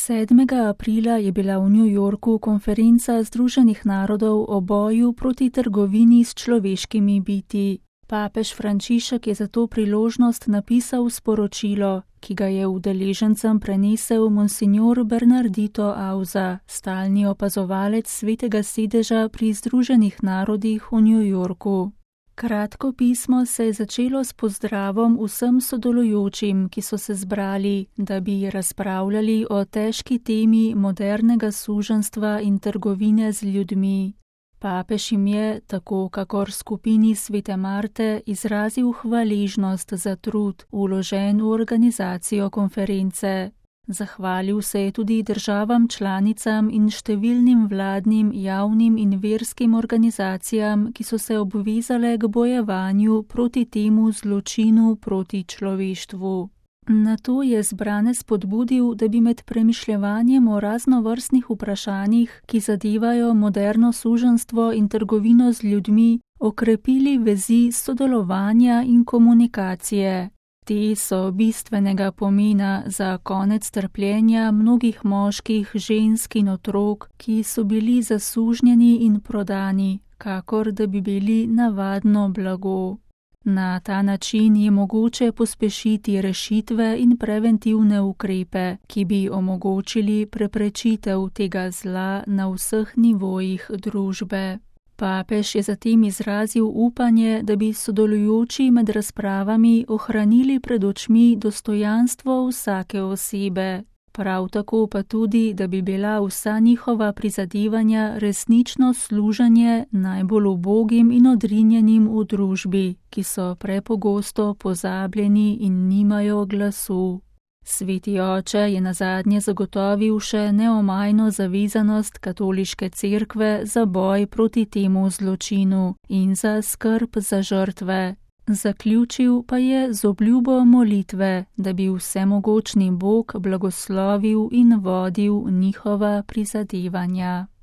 7. aprila je bila v New Yorku konferenca Združenih narodov o boju proti trgovini s človeškimi bitji. Papež Frančišek je za to priložnost napisal sporočilo, ki ga je udeležencem prenesel monsignor Bernardito Auza, stalni opazovalec Svetega sedeža pri Združenih narodih v New Yorku. Kratko pismo se je začelo s pozdravom vsem sodelujočim, ki so se zbrali, da bi razpravljali o težki temi modernega suženjstva in trgovine z ljudmi. Papež jim je, tako kakor skupini Svete Marte, izrazil hvaležnost za trud, vložen v organizacijo konference. Zahvalil se je tudi državam članicam in številnim vladnim, javnim in verskim organizacijam, ki so se obvezale k bojevanju proti temu zločinu proti človeštvu. Nato je zbrane spodbudil, da bi med premišljevanjem o raznovrstnih vprašanjih, ki zadevajo moderno suženjstvo in trgovino z ljudmi, okrepili vezi sodelovanja in komunikacije. Te so bistvenega pomena za konec trpljenja mnogih moških, žensk in otrok, ki so bili zasužnjeni in prodani, kakor da bi bili navadno blago. Na ta način je mogoče pospešiti rešitve in preventivne ukrepe, ki bi omogočili preprečitev tega zla na vseh nivojih družbe. Papež je zatem izrazil upanje, da bi sodelujoči med razpravami ohranili pred očmi dostojanstvo vsake osebe. Prav tako pa tudi, da bi bila vsa njihova prizadevanja resnično služenje najbolj ubogim in odrinjenim v družbi, ki so prepogosto pozabljeni in nimajo glasu. Sveti oče je nazadnje zagotovil še neomajno zavezanost katoliške cerkve za boj proti temu zločinu in za skrb za žrtve. Zaključil pa je z obljubo molitve, da bi vsemogočni Bog blagoslovil in vodil njihova prizadevanja.